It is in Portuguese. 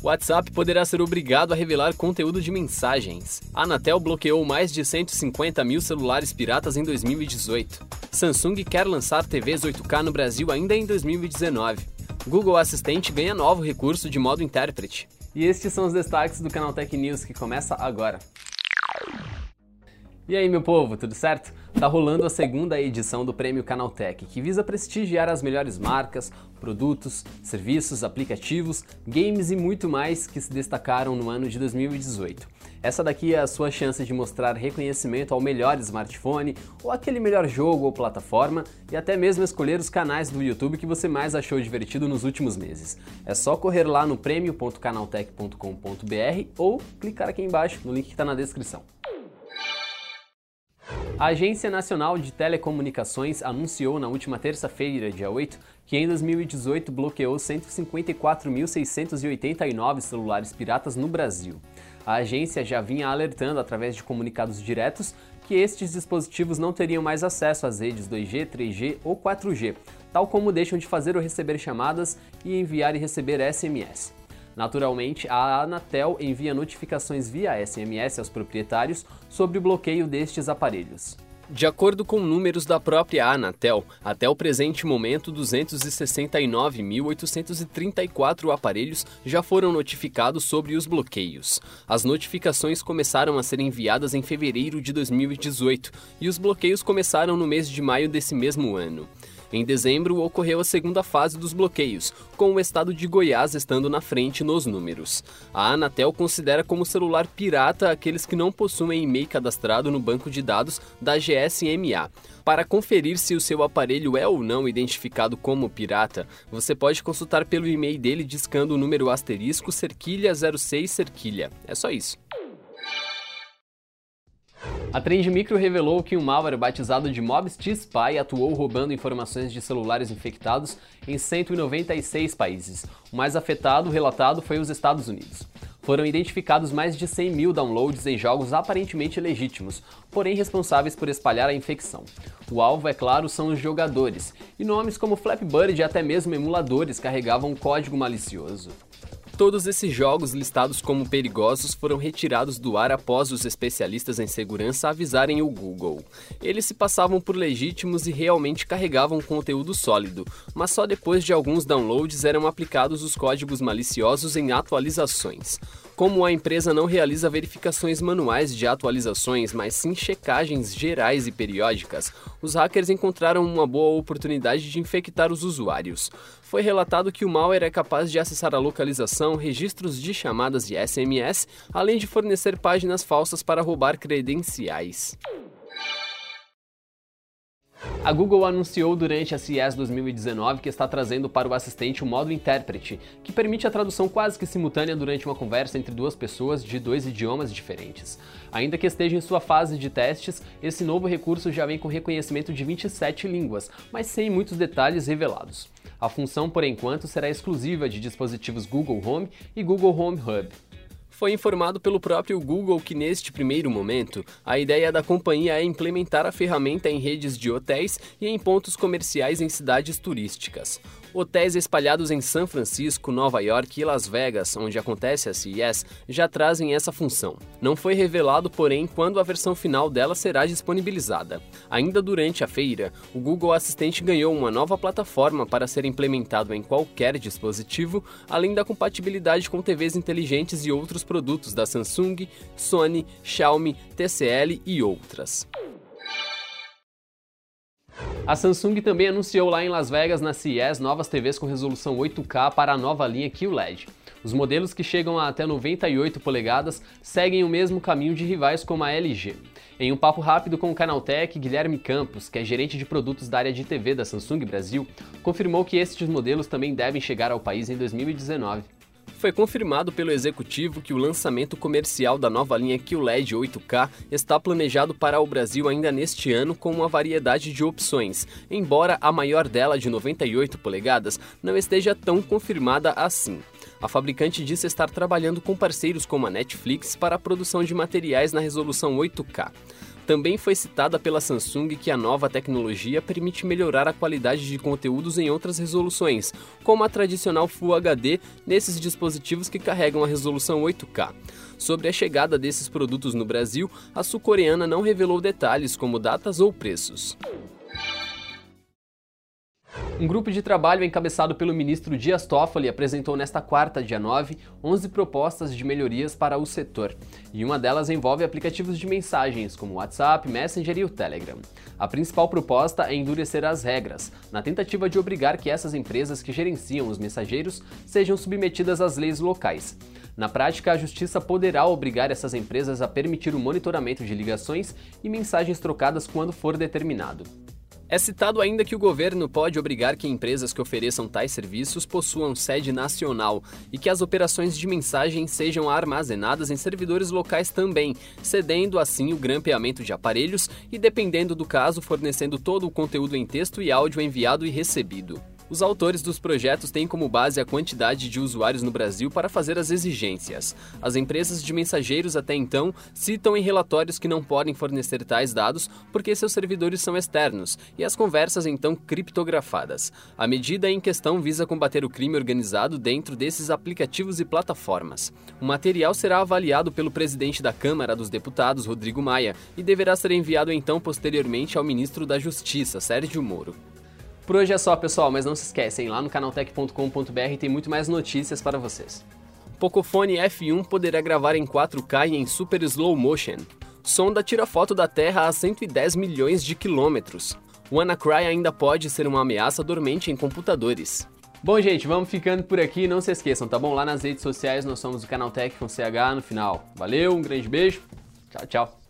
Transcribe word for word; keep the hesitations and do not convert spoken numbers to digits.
O WhatsApp poderá ser obrigado a revelar conteúdo de mensagens. A Anatel bloqueou mais de cento e cinquenta mil celulares piratas em dois mil e dezoito. Samsung quer lançar T Vs oito K no Brasil ainda em dois mil e dezenove. Google Assistente ganha novo recurso de modo intérprete. E estes são os destaques do Canaltech News, que começa agora. E aí, meu povo, tudo certo? Tá rolando a segunda edição do Prêmio Canaltech, que visa prestigiar as melhores marcas, produtos, serviços, aplicativos, games e muito mais que se destacaram no ano de dois mil e dezoito. Essa daqui é a sua chance de mostrar reconhecimento ao melhor smartphone, ou aquele melhor jogo ou plataforma, e até mesmo escolher os canais do YouTube que você mais achou divertido nos últimos meses. É só correr lá no prêmio ponto canaltech ponto com ponto br ou clicar aqui embaixo no link que está na descrição. A Agência Nacional de Telecomunicações anunciou na última terça-feira, dia oito, que em dois mil e dezoito bloqueou cento e cinquenta e quatro mil seiscentos e oitenta e nove celulares piratas no Brasil. A agência já vinha alertando através de comunicados diretos que estes dispositivos não teriam mais acesso às redes dois G, três G ou quatro G, tal como deixam de fazer ou receber chamadas e enviar e receber S M S. Naturalmente, a Anatel envia notificações via S M S aos proprietários sobre o bloqueio destes aparelhos. De acordo com números da própria Anatel, até o presente momento, duzentos e sessenta e nove mil oitocentos e trinta e quatro aparelhos já foram notificados sobre os bloqueios. As notificações começaram a ser enviadas em fevereiro de dois mil e dezoito e os bloqueios começaram no mês de maio desse mesmo ano. Em dezembro, ocorreu a segunda fase dos bloqueios, com o estado de Goiás estando na frente nos números. A Anatel considera como celular pirata aqueles que não possuem e-mail cadastrado no banco de dados da G S M A. Para conferir se o seu aparelho é ou não identificado como pirata, você pode consultar pelo e-mail dele discando o número asterisco cerquilha zero seis cerquilha. É só isso. A Trend Micro revelou que um malware batizado de Mobs T-Spy atuou roubando informações de celulares infectados em cento e noventa e seis países. O mais afetado relatado foi os Estados Unidos. Foram identificados mais de cem mil downloads em jogos aparentemente legítimos, porém responsáveis por espalhar a infecção. O alvo, é claro, são os jogadores, e nomes como Flappy Bird e até mesmo emuladores carregavam um código malicioso. Todos esses jogos listados como perigosos foram retirados do ar após os especialistas em segurança avisarem o Google. Eles se passavam por legítimos e realmente carregavam conteúdo sólido, mas só depois de alguns downloads eram aplicados os códigos maliciosos em atualizações. Como a empresa não realiza verificações manuais de atualizações, mas sim checagens gerais e periódicas, os hackers encontraram uma boa oportunidade de infectar os usuários. Foi relatado que o malware é capaz de acessar a localização, registros de chamadas e S M S, além de fornecer páginas falsas para roubar credenciais. A Google anunciou durante a C E S dois mil e dezenove que está trazendo para o assistente o modo intérprete, que permite a tradução quase que simultânea durante uma conversa entre duas pessoas de dois idiomas diferentes. Ainda que esteja em sua fase de testes, esse novo recurso já vem com reconhecimento de vinte e sete línguas, mas sem muitos detalhes revelados. A função, por enquanto, será exclusiva de dispositivos Google Home e Google Home Hub. Foi informado pelo próprio Google que, neste primeiro momento, a ideia da companhia é implementar a ferramenta em redes de hotéis e em pontos comerciais em cidades turísticas. Hotéis espalhados em São Francisco, Nova York e Las Vegas, onde acontece a C E S, já trazem essa função. Não foi revelado, porém, quando a versão final dela será disponibilizada. Ainda durante a feira, o Google Assistente ganhou uma nova plataforma para ser implementado em qualquer dispositivo, além da compatibilidade com T Vs inteligentes e outros produtos da Samsung, Sony, Xiaomi, T C L e outras. A Samsung também anunciou lá em Las Vegas, na C E S, novas T Vs com resolução oito K para a nova linha Q L E D. Os modelos, que chegam a até noventa e oito polegadas, seguem o mesmo caminho de rivais como a L G. Em um papo rápido com o Canaltech, Guilherme Campos, que é gerente de produtos da área de T V da Samsung Brasil, confirmou que estes modelos também devem chegar ao país em dois mil e dezenove. Foi confirmado pelo executivo que o lançamento comercial da nova linha Q L E D oito K está planejado para o Brasil ainda neste ano, com uma variedade de opções, embora a maior dela, de noventa e oito polegadas, não esteja tão confirmada assim. A fabricante disse estar trabalhando com parceiros como a Netflix para a produção de materiais na resolução oito K. Também foi citada pela Samsung que a nova tecnologia permite melhorar a qualidade de conteúdos em outras resoluções, como a tradicional Full H D nesses dispositivos que carregam a resolução oito K. Sobre a chegada desses produtos no Brasil, a sul-coreana não revelou detalhes como datas ou preços. Um grupo de trabalho encabeçado pelo ministro Dias Toffoli apresentou nesta quarta, dia nove, onze propostas de melhorias para o setor, e uma delas envolve aplicativos de mensagens como o WhatsApp, Messenger e o Telegram. A principal proposta é endurecer as regras, na tentativa de obrigar que essas empresas que gerenciam os mensageiros sejam submetidas às leis locais. Na prática, a Justiça poderá obrigar essas empresas a permitir o monitoramento de ligações e mensagens trocadas quando for determinado. É citado ainda que o governo pode obrigar que empresas que ofereçam tais serviços possuam sede nacional e que as operações de mensagem sejam armazenadas em servidores locais também, cedendo assim o grampeamento de aparelhos e, dependendo do caso, fornecendo todo o conteúdo em texto e áudio enviado e recebido. Os autores dos projetos têm como base a quantidade de usuários no Brasil para fazer as exigências. As empresas de mensageiros até então citam em relatórios que não podem fornecer tais dados porque seus servidores são externos e as conversas então criptografadas. A medida em questão visa combater o crime organizado dentro desses aplicativos e plataformas. O material será avaliado pelo presidente da Câmara dos Deputados, Rodrigo Maia, e deverá ser enviado então posteriormente ao ministro da Justiça, Sérgio Moro. Por hoje é só, pessoal, mas não se esquecem, lá no canaltech ponto com ponto b r tem muito mais notícias para vocês. Pocophone F um poderá gravar em quatro K e em super slow motion. Sonda tira foto da Terra a cento e dez milhões de quilômetros. WannaCry ainda pode ser uma ameaça dormente em computadores. Bom, gente, vamos ficando por aqui. Não se esqueçam, tá bom? Lá nas redes sociais nós somos o Canaltech com C H no final. Valeu, um grande beijo. Tchau, tchau.